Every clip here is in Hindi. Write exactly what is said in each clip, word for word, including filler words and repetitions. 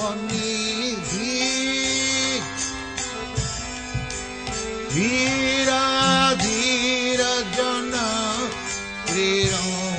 बनिधि वीर धीर जन प्रिय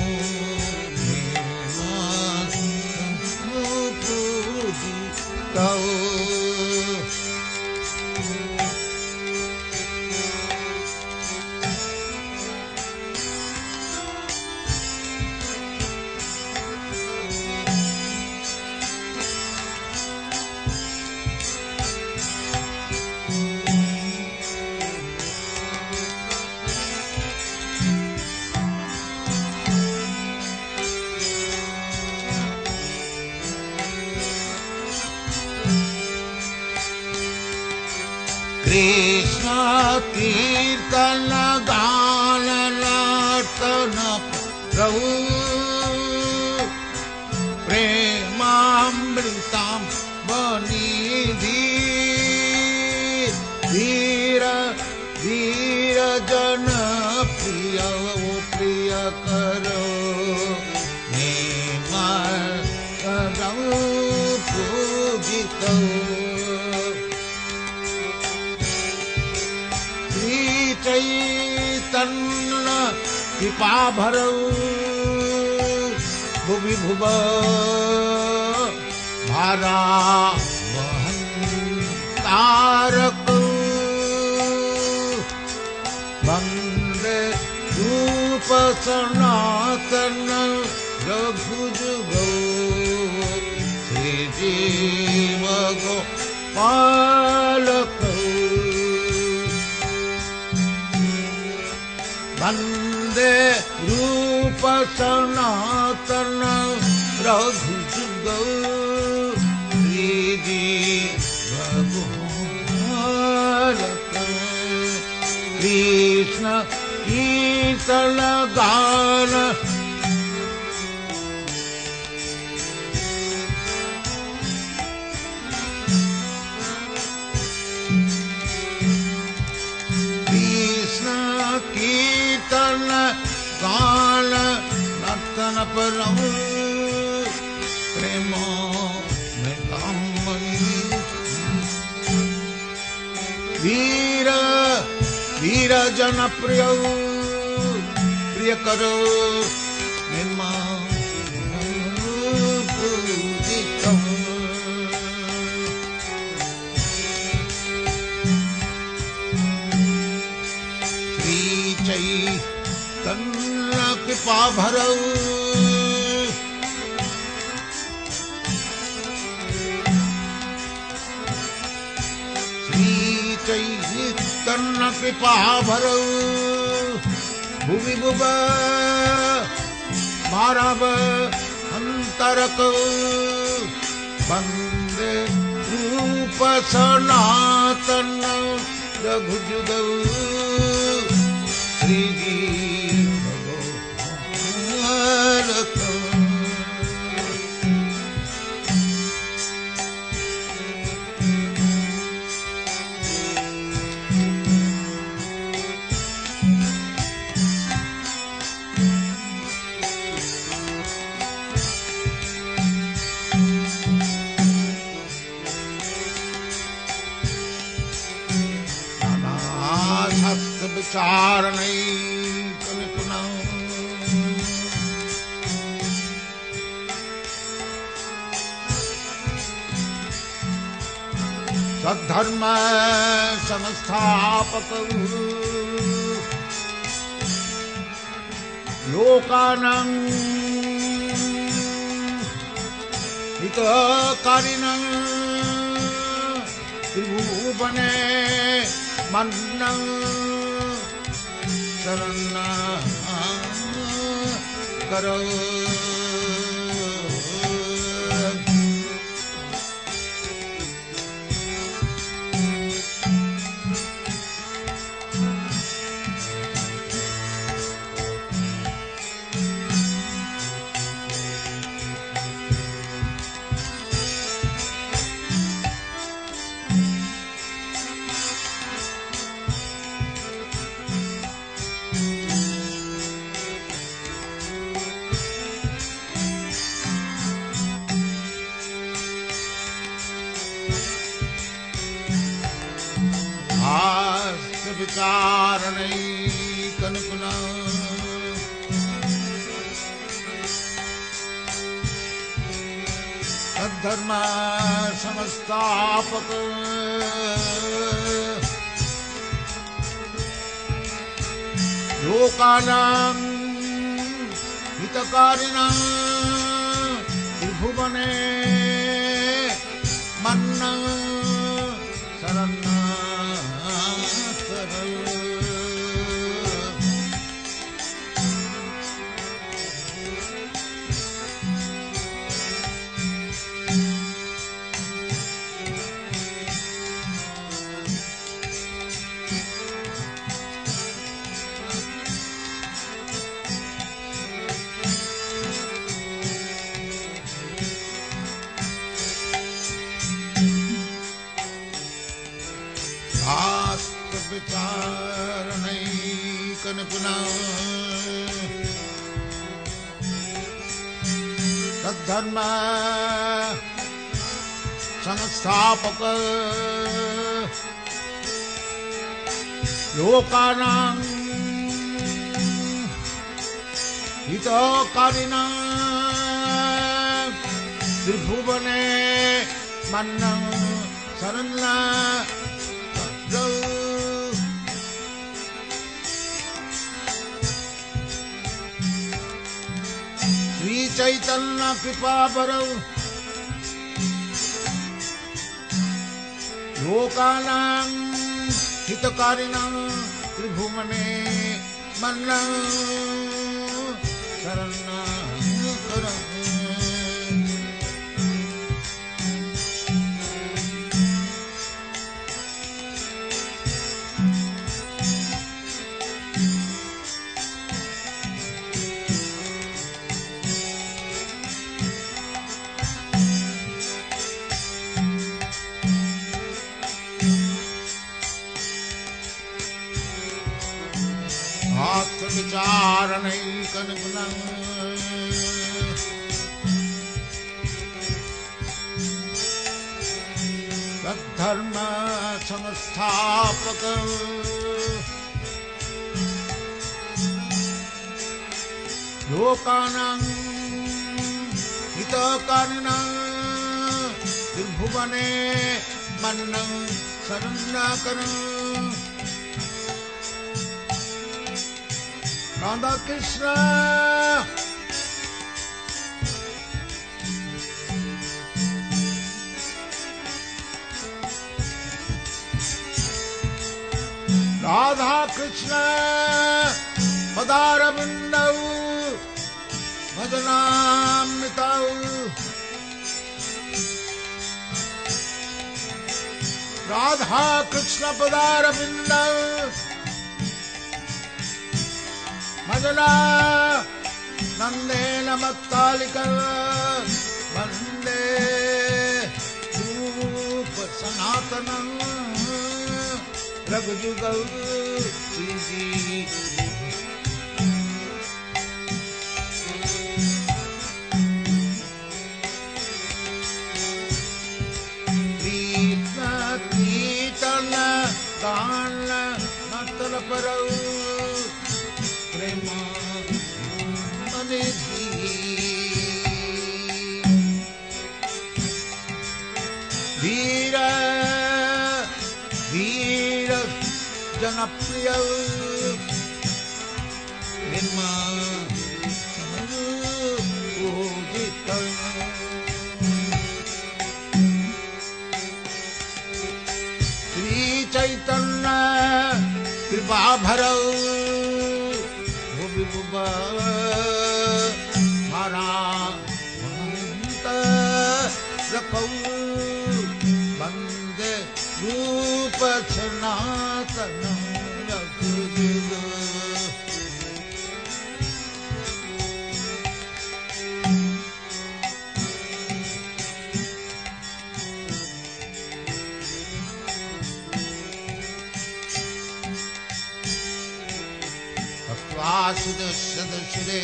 कृष्ण कीर्तन गान नर्तन प्रभु प्रेमामृतां बनिधि धीर धीर जन प्रिय वो प्रिय करो पूजित चैतन्य कृपा भरौ भुवि भुव भारा वहन तारक वंदे रूप सनातन रघुजुगौ श्री जीव गोपालक वंदे रूप सनातन रघुजुगौ श्री जीव गोपालक कृष्ण कीर्तन गान कीर्तन गान नर्तन परम प्रेम में वीर वीर जन प्रिय प्रिय करो निर्मा चैतन्य कृपा भरौ श्री चैतन्य कृपा भरौ भुवि भुव भाराव अंतरक वंदे रूप सनातन रघुजुगौ श्री जीव गोपालक विचार नहीं कल्पना सद्धर्म संस्थापक लोकानां हितकारिणं त्रिभुवने मन्नं शरण करो विचारणैकनिपुना सद्धर्म संस्थापक लोकानां हितकारिणां त्रिभुवने मन्नं शरणाकर विचारणैकनिपुना सद्धर्म संस्थापक लोकानां हितकारिणां त्रिभुवने मन्नं शरणाकर श्री चैतन्य कृपा बरौ लोकानां हितकारिणां त्रिभुवने मन्नं शरणाकर विचारणैकनिपुना सद्धर्म संस्थापक लोकानां हितकारिणां त्रिभुवने मन्नं शरणाकर राधा कृष्ण राधा कृष्ण पदारविन्दौ भजनामृतौ राधा कृष्ण पदारविन्दौ भजना नंदेन मत्तालिका वंदे रूप सनातनं रघुजुगल कीर्तन गान नतल परौ धीर धीर जनप्रिय निर्माणोदित श्री चैतन्य कृपा भरौ वंदे रूप सनातनं रघुजुग वासुदेव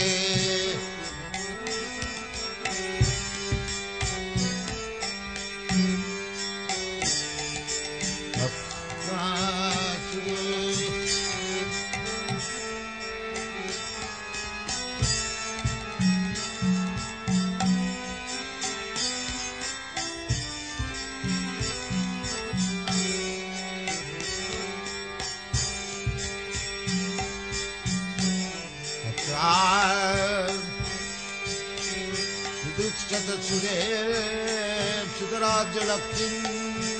वासुदेव सुतराज्य लक्ष्मी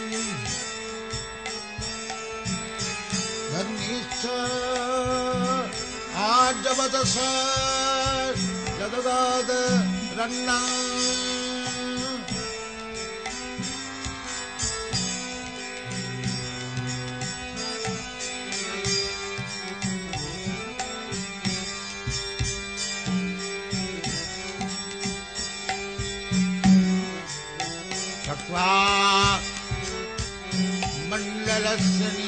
धन्यश्च आजवतस जगदाद रन्ना मंडलस्नी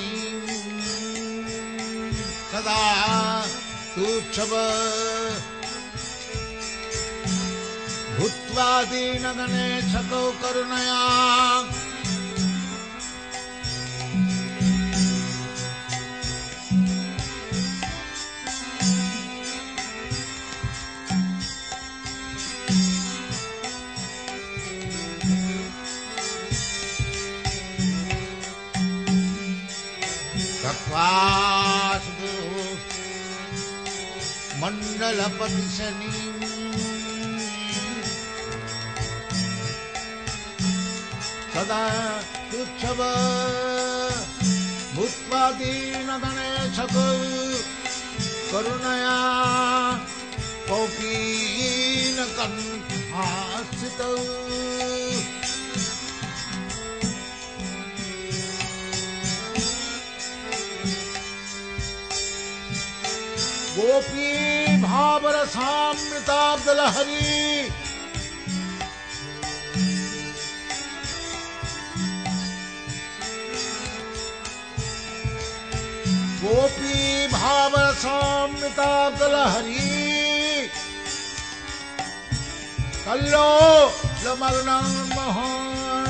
सदा तुच्छव भूत्वा दीनगणे छको करुणया मंडलपति शनि सदा तुच्छव भूत्वा दीनगणे छको करुणया कौपीन कंठास्थितौ गोपी भावरसामृताब्दलहरी गोपी भावरसामृताब्दलहरी कल्लो लमग्नं मोहन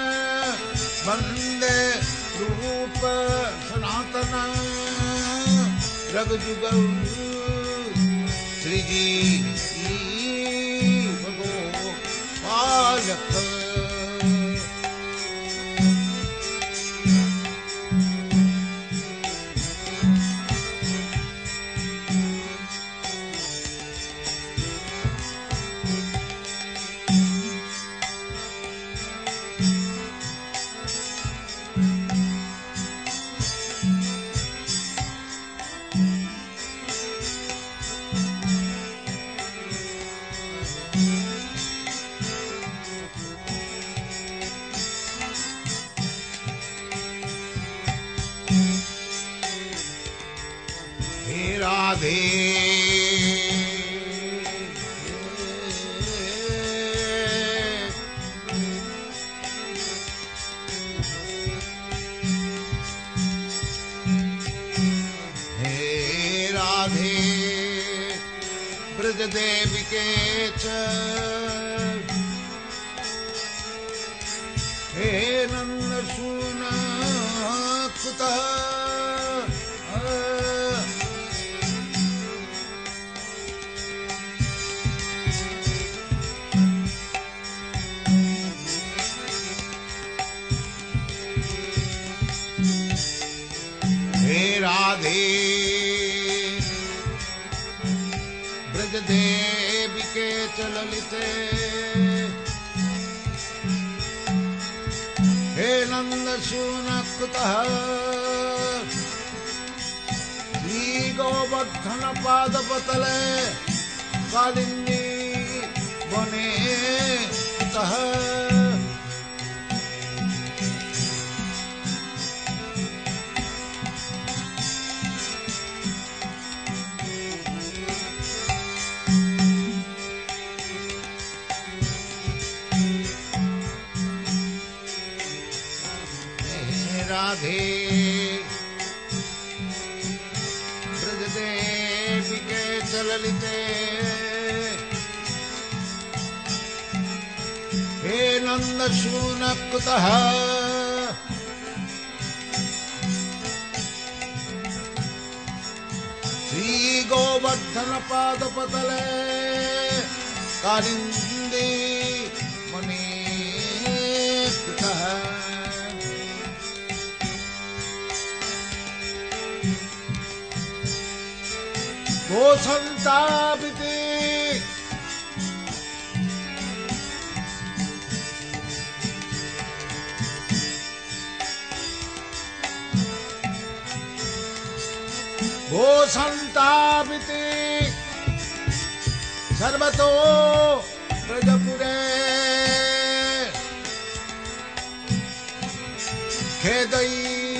वन्दे रूप सनातन रघुजुगल श्री जी भगो पालक राधे हे राधे ब्रज देविके च हे नंद सूना कुतः राधे ब्रज देविके च ललिते हे नंद सूना कुतः श्री गोवर्धन पादपतले कालिंदी वने कुतः राधे ब्रज देविके च ललिते हे नंद सूना कुतः श्री गोवर्धन पादपतले कालिंदी वने कुतः गोसंतापिते भो संतापिते सर्वतो ब्रजपुरे खेदई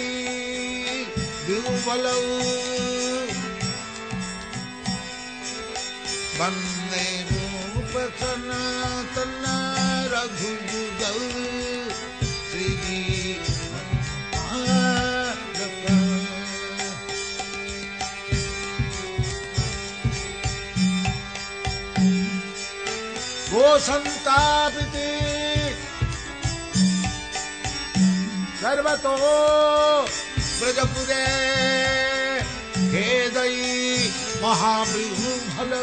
विह्वलौ वन्दे रूप सनातन रघुयुगौ वो संतापिते सर्वतो ब्रजपुरे खेदई महाविह्वलौ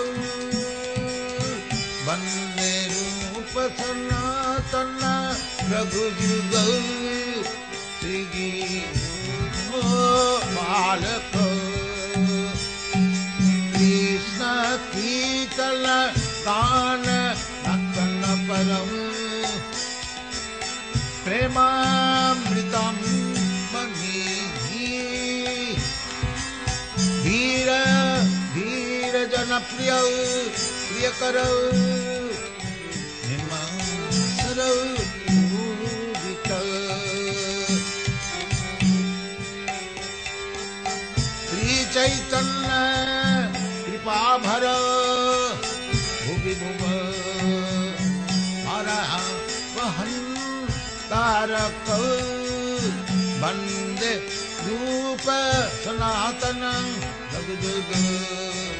वन्दे रूप सनातन रघुयुगौ श्री बालक कृष्ण कीर्तन गान नतन परम प्रेमामृतम मनीहि धीर धीर जन प्रिय प्रियकरौ निमासरौ पूजितौ श्री चैतन्य कृपाभर भुवि भुव हरः वहन् तारक वन्दे रूप सनातनं जगद्गुरु